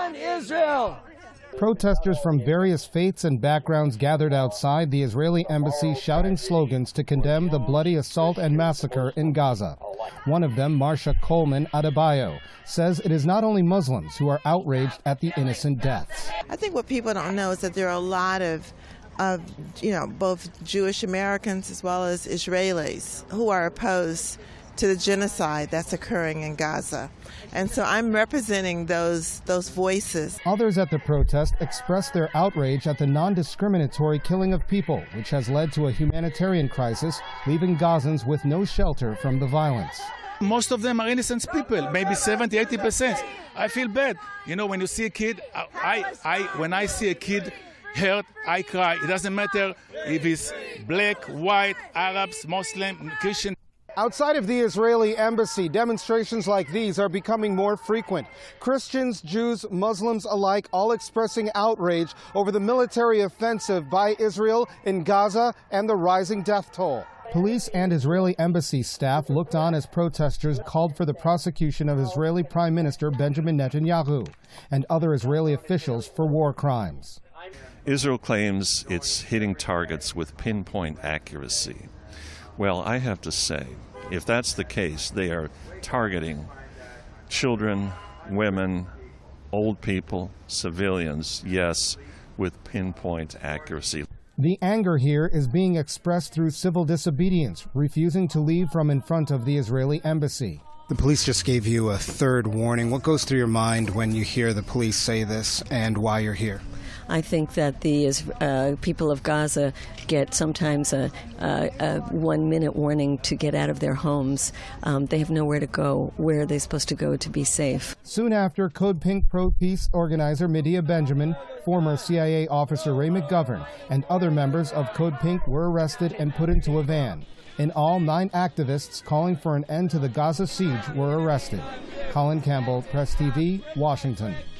defend Israel. Protesters from various faiths and backgrounds gathered outside the Israeli embassy shouting slogans to condemn the bloody assault and massacre in Gaza. One of them, Marsha Coleman Adebayo, says it is not only Muslims who are outraged at the innocent deaths. I think what people don't know is that there are a lot of both Jewish Americans as well as Israelis who are opposed to the genocide that's occurring in Gaza. And so I'm representing those voices. Others at the protest expressed their outrage at the non-discriminatory killing of people, which has led to a humanitarian crisis, leaving Gazans with no shelter from the violence. Most of them are innocent people, maybe 70, 80%. I feel bad. You know, when you see a kid, when I see a kid hurt, I cry. It doesn't matter if he's black, white, Arabs, Muslim, Christian. Outside of the Israeli embassy, demonstrations like these are becoming more frequent. Christians, Jews, Muslims alike all expressing outrage over the military offensive by Israel in Gaza and the rising death toll. Police and Israeli embassy staff looked on as protesters called for the prosecution of Israeli Prime Minister Benjamin Netanyahu and other Israeli officials for war crimes. Israel claims it's hitting targets with pinpoint accuracy. Well, I have to say, if that's the case, they are targeting children, women, old people, civilians, yes, with pinpoint accuracy. The anger here is being expressed through civil disobedience, refusing to leave from in front of the Israeli embassy. The police just gave you a third warning. What goes through your mind when you hear the police say this and why you're here? I think that the people of Gaza get sometimes a 1-minute warning to get out of their homes. They have nowhere to go. Where are they supposed to go to be safe? Soon after, Code Pink pro-peace organizer Medea Benjamin, former CIA officer Ray McGovern, and other members of Code Pink were arrested and put into a van. In all, 9 activists calling for an end to the Gaza siege were arrested. Colin Campbell, Press TV, Washington.